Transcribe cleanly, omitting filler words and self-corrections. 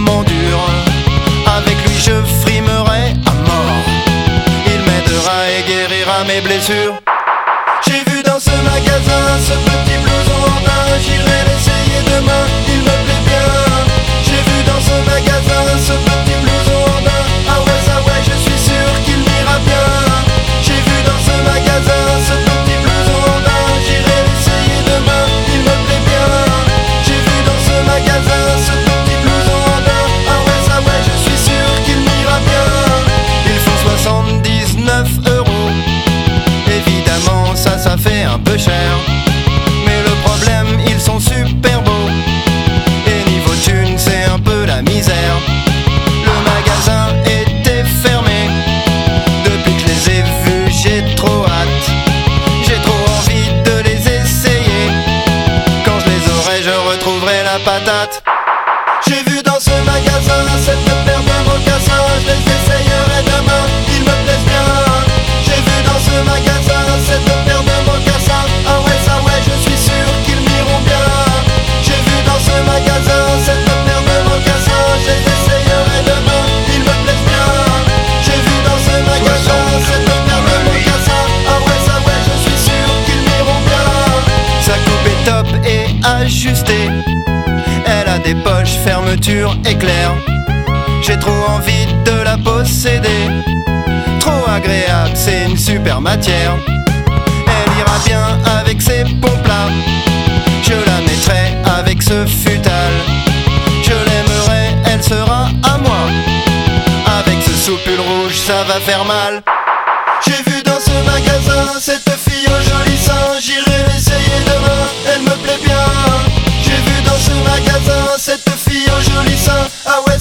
tellement dur. Avec lui je frimerai à mort. Il m'aidera et guérira mes blessures. J'ai vu dans ce magasin ce petit blouson en daim. J'irai l'essayer demain, il me plaît bien. J'ai vu dans ce magasin ce petit blouson en daim. Ah ouais, ça ouais, je suis sûr qu'il m'ira bien. J'ai vu dans ce magasin ce petit blouson en daim. J'irai l'essayer demain, il me plaît bien. J'ai vu dans ce magasin ce petit blouson en daim. Ah ouais, ça ouais, je suis sûr qu'il m'ira bien. Ils font 79 €. Évidemment ça fait un peu cher. Mais le problème, ils sont super beaux. Et niveau thune, c'est un peu la misère. Le magasin était fermé. Depuis que je les ai vus, j'ai trop hâte. J'ai trop envie de les essayer. Quand je les aurai, je retrouverai la patate. J'ai vu dans ce magasin cette paire de mocassins. Je les essayerai demain, ils me plaisent bien. J'ai vu dans ce magasin cette paire de mocassins. Ah ouais, ça ouais, je suis sûr qu'ils m'iront bien. J'ai vu dans ce magasin cette paire de mocassins. Je les essayerai demain, ils me plaisent bien. J'ai vu dans ce magasin cette paire de mocassins. Ah ouais, ça ouais, je suis sûr qu'ils m'iront bien. Sa coupe est top et ajustée. Elle a des poches, fermeture éclair. J'ai trop envie de la posséder. Trop agréable, c'est une super matière. Elle ira bien avec ses pompes là. Je la mettrai avec ce futal. Je l'aimerai, elle sera à moi. Avec ce soupul rouge, ça va faire mal. J'ai vu dans ce magasin cette fille au joli sein. J'irai l'essayer demain, elle me plaît bien. J'ai vu dans ce magasin cette fille au joli sein. Ah ouais,